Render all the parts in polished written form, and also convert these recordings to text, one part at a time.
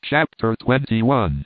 Chapter 21.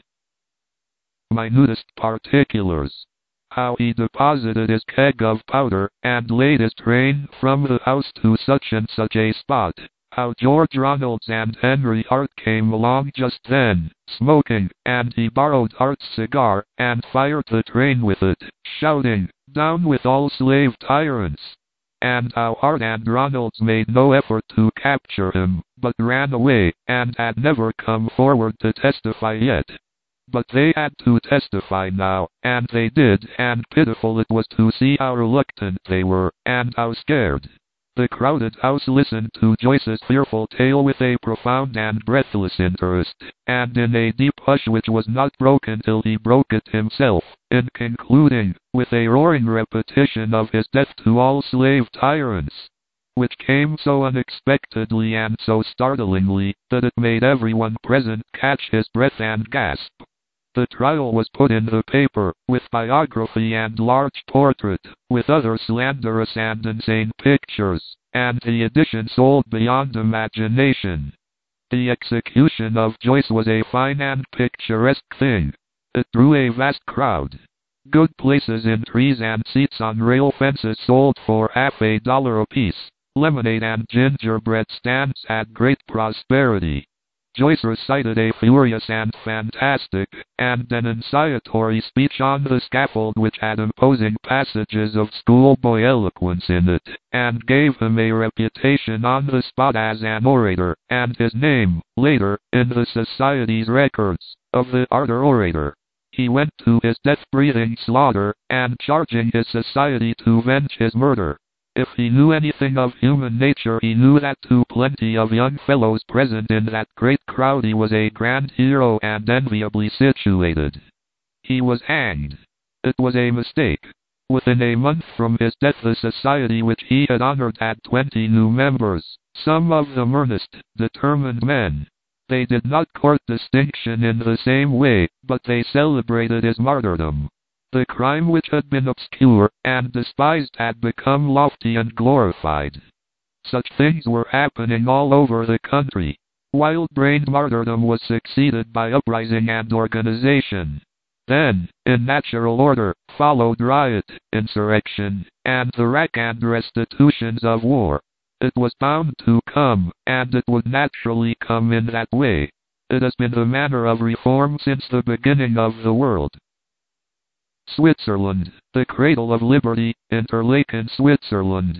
Minutest particulars. How he deposited his keg of powder, and laid his train from the house to such and such a spot. How George Ronalds and Henry Hart came along just then, smoking, and he borrowed Hart's cigar, and fired the train with it, shouting, "Down with all slave tyrants!" And how Hart and Ronalds made no effort to capture him, but ran away, and had never come forward to testify yet. But they had to testify now, and they did, and pitiful it was to see how reluctant they were, and how scared. The crowded house listened to Joyce's fearful tale with a profound and breathless interest, and in a deep hush which was not broken till he broke it himself, in concluding, with a roaring repetition of his death to all slave tyrants, which came so unexpectedly and so startlingly, that it made everyone present catch his breath and gasp. The trial was put in the paper, with biography and large portrait, with other slanderous and insane pictures, and the edition sold beyond imagination. The execution of Joyce was a fine and picturesque thing. It drew a vast crowd. Good places in trees and seats on rail fences sold for $50 apiece. Lemonade and gingerbread stands had great prosperity. Joyce recited a furious and fantastic, and denunciatory speech on the scaffold which had imposing passages of schoolboy eloquence in it, and gave him a reputation on the spot as an orator, and his name, later, in the Society's records, of the Ardor Orator. He went to his death-breathing slaughter, and charging his society to venge his murder. If he knew anything of human nature, he knew that to plenty of young fellows present in that great crowd he was a grand hero and enviably situated. He was hanged. It was a mistake. Within a month from his death the society which he had honored had 20 new members, some of them earnest, determined men. They did not court distinction in the same way, but they celebrated his martyrdom. The crime which had been obscure and despised had become lofty and glorified. Such things were happening all over the country. Wild-brained martyrdom was succeeded by uprising and organization. Then, in natural order, followed riot, insurrection, and the rack and restitutions of war. It was bound to come, and it would naturally come in that way. It has been the manner of reform since the beginning of the world. Switzerland, the cradle of liberty, Interlaken, Switzerland,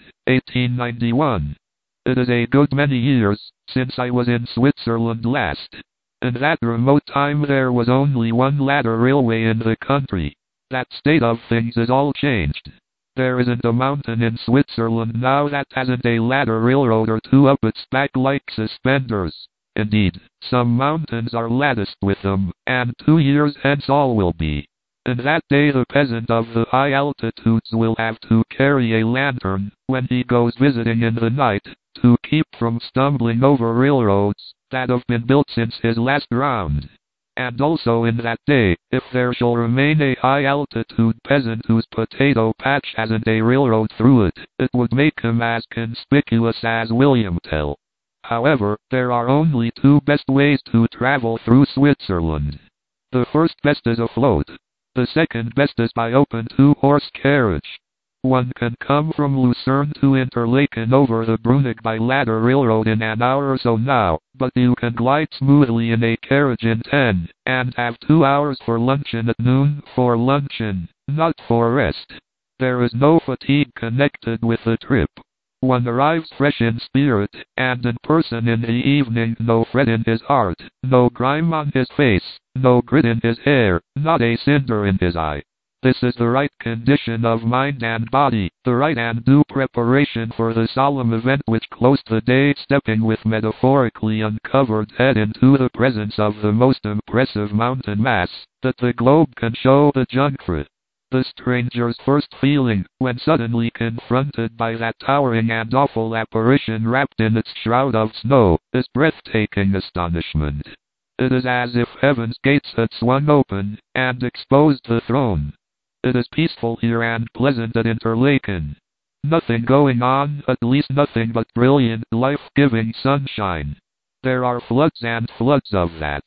1891. It is a good many years since I was in Switzerland last. In that remote time there was only one ladder railway in the country. That state of things is all changed. There isn't a mountain in Switzerland now that hasn't a ladder railroad or two up its back like suspenders. Indeed, some mountains are latticed with them, and 2 years hence all will be. In that day the peasant of the high altitudes will have to carry a lantern, when he goes visiting in the night, to keep from stumbling over railroads that have been built since his last round. And also in that day, if there shall remain a high altitude peasant whose potato patch hasn't a railroad through it, it would make him as conspicuous as William Tell. However, there are only 2 best ways to travel through Switzerland. The first best is afloat. The second best is by open 2-horse carriage. One can come from Lucerne to Interlaken over the Brunig by ladder railroad in an hour or so now, but you can glide smoothly in a carriage in 10, and have 2 hours for luncheon at noon, for luncheon, not for rest. There is no fatigue connected with the trip. One arrives fresh in spirit, and in person in the evening, no fret in his heart, no grime on his face, no grit in his hair, not a cinder in his eye. This is the right condition of mind and body, the right and due preparation for the solemn event which closed the day, stepping with metaphorically uncovered head into the presence of the most impressive mountain mass that the globe can show the Jungfrau. The stranger's first feeling, when suddenly confronted by that towering and awful apparition wrapped in its shroud of snow, is breathtaking astonishment. It is as if heaven's gates had swung open, and exposed the throne. It is peaceful here and pleasant at Interlaken. Nothing going on, at least nothing but brilliant, life-giving sunshine. There are floods and floods of that.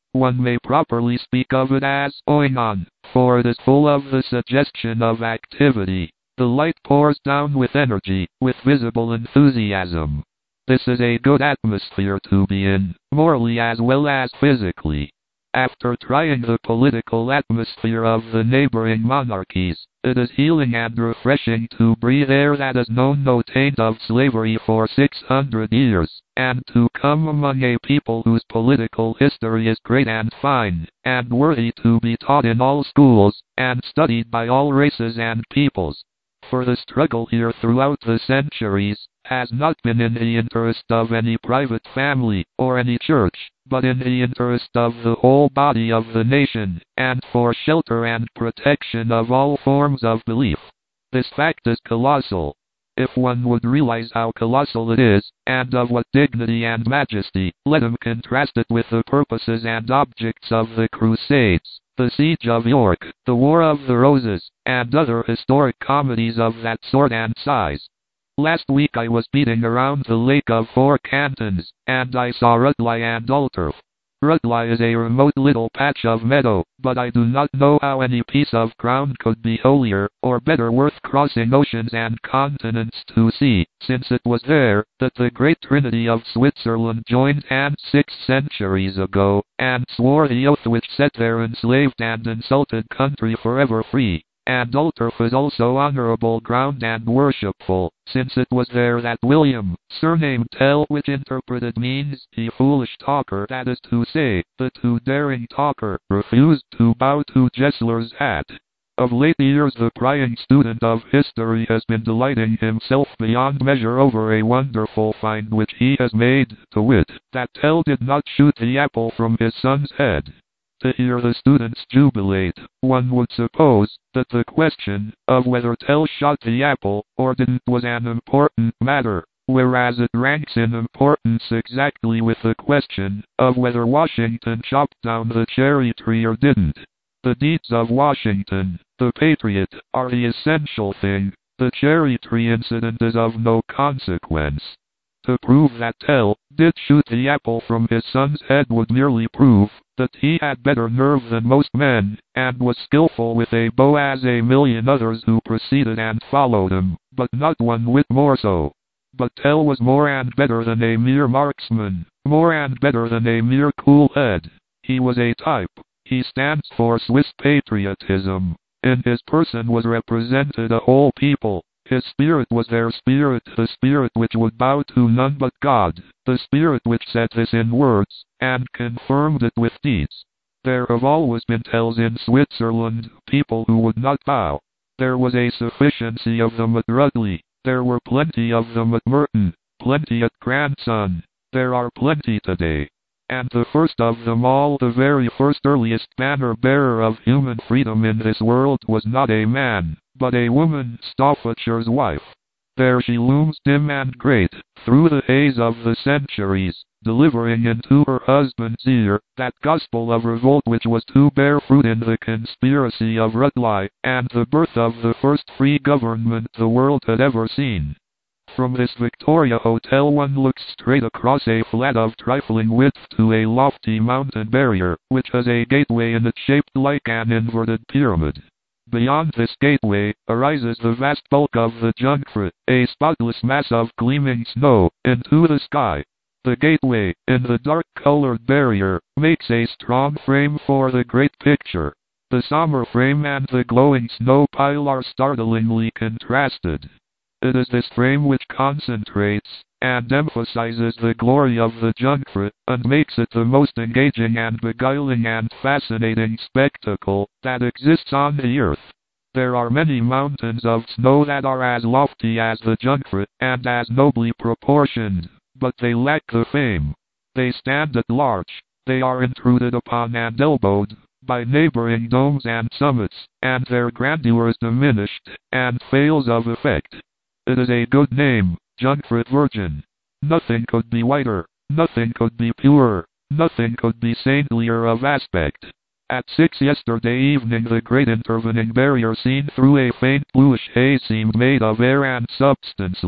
One may properly speak of it as oinon, for it is full of the suggestion of activity. The light pours down with energy, with visible enthusiasm. This is a good atmosphere to be in, morally as well as physically. After trying the political atmosphere of the neighboring monarchies, it is healing and refreshing to breathe air that has known no taint of slavery for 600 years, and to come among a people whose political history is great and fine, and worthy to be taught in all schools, and studied by all races and peoples. For the struggle here throughout the centuries has not been in the interest of any private family or any church, but in the interest of the whole body of the nation, and for shelter and protection of all forms of belief. This fact is colossal. If one would realize how colossal it is, and of what dignity and majesty, let him contrast it with the purposes and objects of the Crusades, the Siege of York, the War of the Roses, and other historic comedies of that sort and size. Last week I was beating around the Lake of Four Cantons, and I saw Rutli and Ulturf. Rutli is a remote little patch of meadow, but I do not know how any piece of ground could be holier, or better worth crossing oceans and continents to see, since it was there that the great Trinity of Switzerland joined hands 6 centuries ago, and swore the oath which set their enslaved and insulted country forever free. And Ulturf is also honorable ground and worshipful, since it was there that William, surnamed Tell, which interpreted means the foolish talker, that is to say, the too daring talker, refused to bow to Gessler's hat. Of late years the prying student of history has been delighting himself beyond measure over a wonderful find which he has made, to wit, that Tell did not shoot the apple from his son's head. To hear the students jubilate, one would suppose that the question of whether Tell shot the apple or didn't was an important matter, whereas it ranks in importance exactly with the question of whether Washington chopped down the cherry tree or didn't. The deeds of Washington, the patriot, are the essential thing. The cherry tree incident is of no consequence. To prove that Tell did shoot the apple from his son's head would merely prove that he had better nerve than most men, and was skillful with a bow as a million others who preceded and followed him, but not one whit more so. But Tell was more and better than a mere marksman, more and better than a mere cool head. He was a type. He stands for Swiss patriotism. In his person was represented a whole people. His spirit was their spirit, the spirit which would bow to none but God, the spirit which said this in words, and confirmed it with deeds. There have always been Tells in Switzerland, people who would not bow. There was a sufficiency of them at Rutli, there were plenty of them at Merton, plenty at Grandson, there are plenty today. And the first of them all, the very first earliest banner-bearer of human freedom in this world, was not a man, but a woman, Stauffacher's wife. There she looms dim and great, through the haze of the centuries, delivering into her husband's ear that gospel of revolt which was to bear fruit in the conspiracy of Rutli, and the birth of the first free government the world had ever seen. From this Victoria Hotel one looks straight across a flat of trifling width to a lofty mountain barrier, which has a gateway in it shaped like an inverted pyramid. Beyond this gateway arises the vast bulk of the Jungfrau, a spotless mass of gleaming snow, into the sky. The gateway, in the dark-colored barrier, makes a strong frame for the great picture. The somber frame and the glowing snow pile are startlingly contrasted. It is this frame which concentrates and emphasizes the glory of the Jungfrau, and makes it the most engaging and beguiling and fascinating spectacle that exists on the earth. There are many mountains of snow that are as lofty as the Jungfrau, and as nobly proportioned, but they lack the fame. They stand at large, they are intruded upon and elbowed by neighboring domes and summits, and their grandeur is diminished, and fails of effect. It is a good name, Jungfrau Virgin. Nothing could be whiter, nothing could be purer, nothing could be saintlier of aspect. At 6 yesterday evening the great intervening barrier seen through a faint bluish haze seemed made of air and substanceless,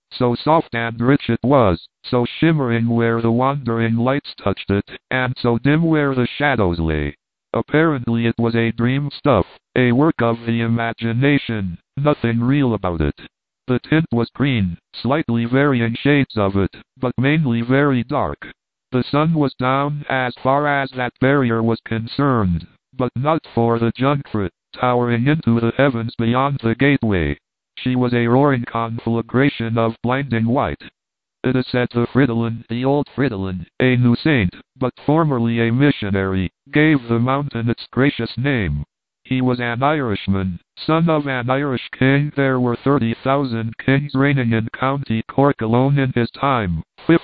So soft and rich it was, so shimmering where the wandering lights touched it, and so dim where the shadows lay. Apparently it was a dream stuff, a work of the imagination, nothing real about it. The tint was green, slightly varying shades of it, but mainly very dark. The sun was down as far as that barrier was concerned, but not for the Jungfrau, towering into the heavens beyond the gateway. She was a roaring conflagration of blinding white. It is said that Fridolin, the old Fridolin, a new saint, but formerly a missionary, gave the mountain its gracious name. He was an Irishman, son of an Irish king. There were 30,000 kings reigning in County Cork alone in his time,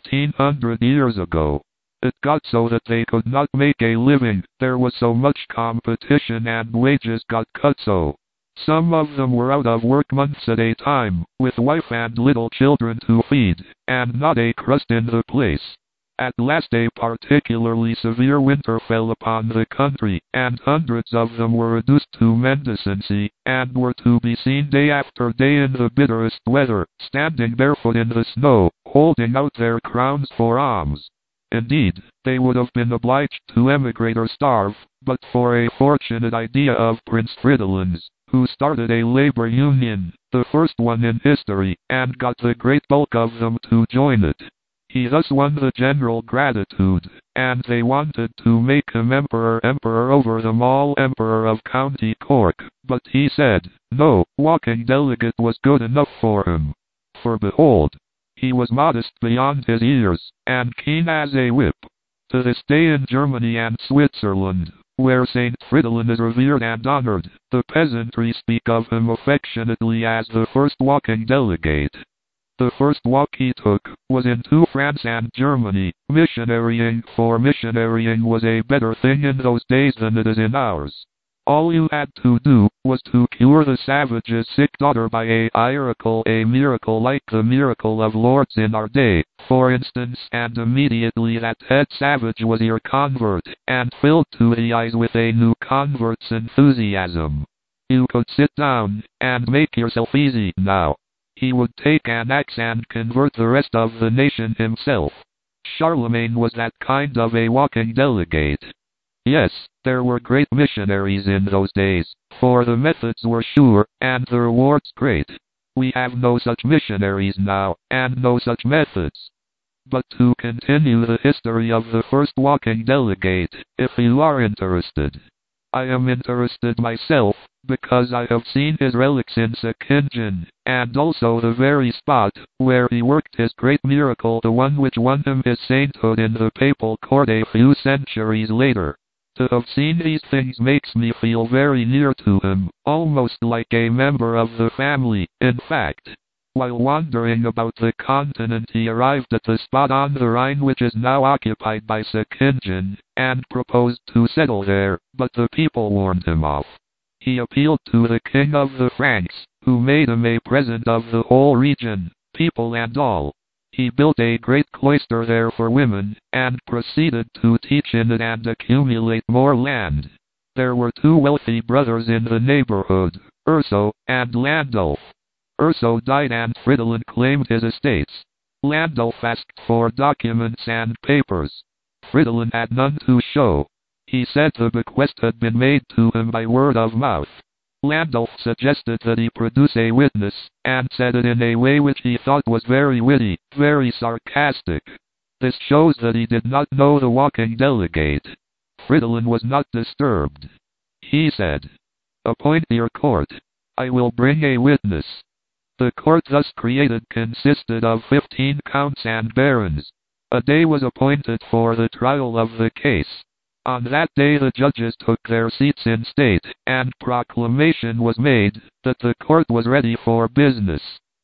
1500 years ago. It got so that they could not make a living, there was so much competition and wages got cut so. Some of them were out of work months at a time, with wife and little children to feed, and not a crust in the place. At last a particularly severe winter fell upon the country, and hundreds of them were reduced to mendicancy, and were to be seen day after day in the bitterest weather, standing barefoot in the snow, holding out their crowns for alms. Indeed, they would have been obliged to emigrate or starve, but for a fortunate idea of Prince Fridolin's, who started a labor union, the first one in history, and got the great bulk of them to join it. He thus won the general gratitude, and they wanted to make him emperor over them all, emperor of County Cork, but he said, no, walking delegate was good enough for him. For behold, he was modest beyond his years, and keen as a whip. To this day in Germany and Switzerland, where Saint Fridolin is revered and honored, the peasantry speak of him affectionately as the first walking delegate. The first walk he took was into France and Germany, missionarying, for missionarying was a better thing in those days than it is in ours. All you had to do was to cure the savage's sick daughter by a miracle like the miracle of Lourdes in our day, for instance, and immediately that head savage was your convert, and filled to the eyes with a new convert's enthusiasm. You could sit down, and make yourself easy now. He would take an axe and convert the rest of the nation himself. Charlemagne was that kind of a walking delegate. Yes, there were great missionaries in those days, for the methods were sure, and the rewards great. We have no such missionaries now, and no such methods. But to continue the history of the first walking delegate, if you are interested. I am interested myself, because I have seen his relics in Sekingen, and also the very spot where he worked his great miracle, the one which won him his sainthood in the papal court a few centuries later. To have seen these things makes me feel very near to him, almost like a member of the family, in fact. While wandering about the continent he arrived at the spot on the Rhine which is now occupied by Sekingen, and proposed to settle there, but the people warned him off. He appealed to the king of the Franks, who made him a present of the whole region, people and all. He built a great cloister there for women, and proceeded to teach in it and accumulate more land. There were two wealthy brothers in the neighborhood, Urso and Landulf. Urso died and Fridolin claimed his estates. Landulf asked for documents and papers. Fridolin had none to show. He said the bequest had been made to him by word of mouth. Landulf suggested that he produce a witness, and said it in a way which he thought was very witty, very sarcastic. This shows that he did not know the walking delegate. Fridolin was not disturbed. He said, "Appoint your court. I will bring a witness." The court thus created consisted of 15 counts and barons. A day was appointed for the trial of the case. On that day the judges took their seats in state, and proclamation was made that the court was ready for business.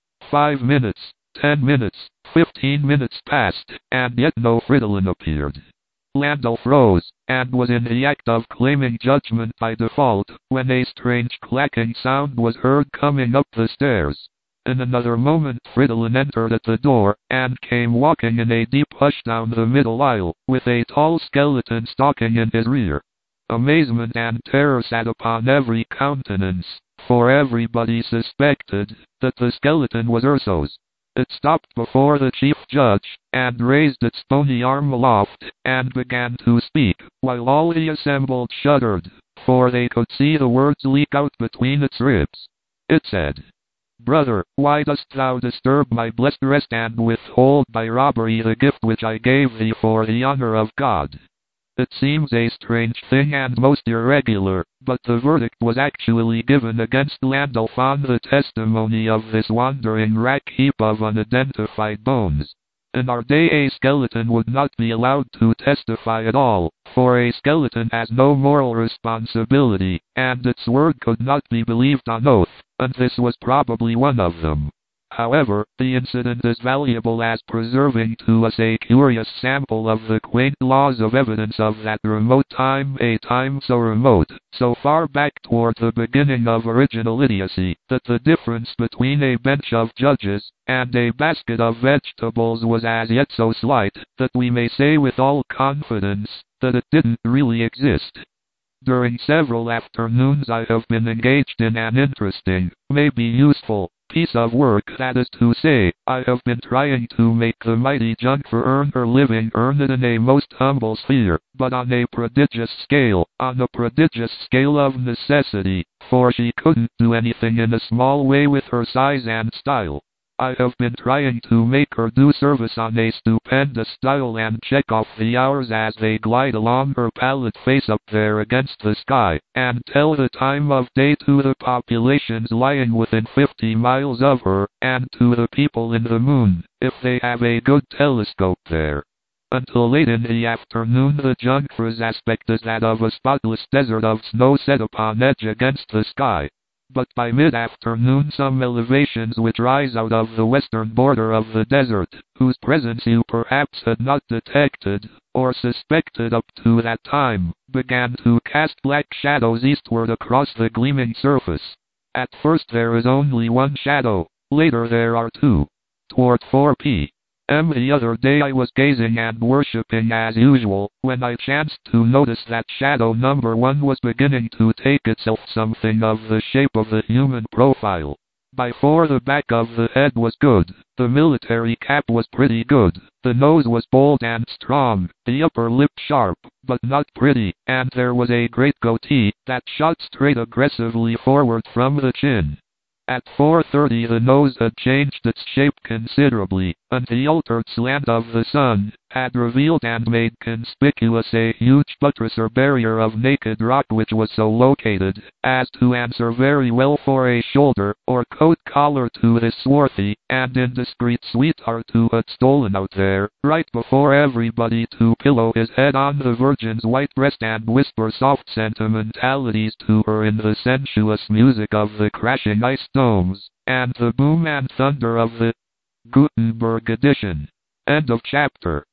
5 minutes, 10 minutes, 15 minutes passed, and yet no Fridolin appeared. Landulf rose, and was in the act of claiming judgment by default, when a strange clacking sound was heard coming up the stairs. In another moment Fridolin entered at the door, and came walking in a deep hush down the middle aisle, with a tall skeleton stalking in his rear. Amazement and terror sat upon every countenance, for everybody suspected that the skeleton was Urso's. It stopped before the chief judge, and raised its bony arm aloft, and began to speak, while all the assembled shuddered, for they could see the words leak out between its ribs. It said, "Brother, why dost thou disturb my blessed rest and withhold by robbery the gift which I gave thee for the honor of God?" It seems a strange thing and most irregular, but the verdict was actually given against Landulf on the testimony of this wandering rack heap of unidentified bones. In our day a skeleton would not be allowed to testify at all, for a skeleton has no moral responsibility, and its word could not be believed on oath, and this was probably one of them. However, the incident is valuable as preserving to us a curious sample of the quaint laws of evidence of that remote time, a time so remote, so far back toward the beginning of original idiocy, that the difference between a bench of judges and a basket of vegetables was as yet so slight, that we may say with all confidence that it didn't really exist. During several afternoons I have been engaged in an interesting, maybe useful, piece of work, that is to say, I have been trying to make the mighty Jungfer earn her living, earn it in a most humble sphere, but on a prodigious scale of necessity, for she couldn't do anything in a small way with her size and style. I have been trying to make her do service on a stupendous style and check off the hours as they glide along her pallid face up there against the sky, and tell the time of day to the populations lying within 50 miles of her, and to the people in the moon, if they have a good telescope there. Until late in the afternoon the Jungfru's aspect is that of a spotless desert of snow set upon edge against the sky. But by mid-afternoon some elevations which rise out of the western border of the desert, whose presence you perhaps had not detected, or suspected up to that time, began to cast black shadows eastward across the gleaming surface. At first there is only one shadow, later there are two. Toward 4 p.m. the other day I was gazing and worshipping as usual, when I chanced to notice that shadow number 1 was beginning to take itself something of the shape of the human profile. By 4 the back of the head was good, the military cap was pretty good, the nose was bold and strong, the upper lip sharp, but not pretty, and there was a great goatee, that shot straight aggressively forward from the chin. At 4:30 the nose had changed its shape considerably, and the altered slant of the sun had revealed and made conspicuous a huge buttress or barrier of naked rock which was so located as to answer very well for a shoulder or coat collar to this swarthy and indiscreet sweetheart who had stolen out there, right before everybody, to pillow his head on the Virgin's white breast and whisper soft sentimentalities to her in the sensuous music of the crashing ice domes, and the boom and thunder of the Gutenberg edition. End of chapter.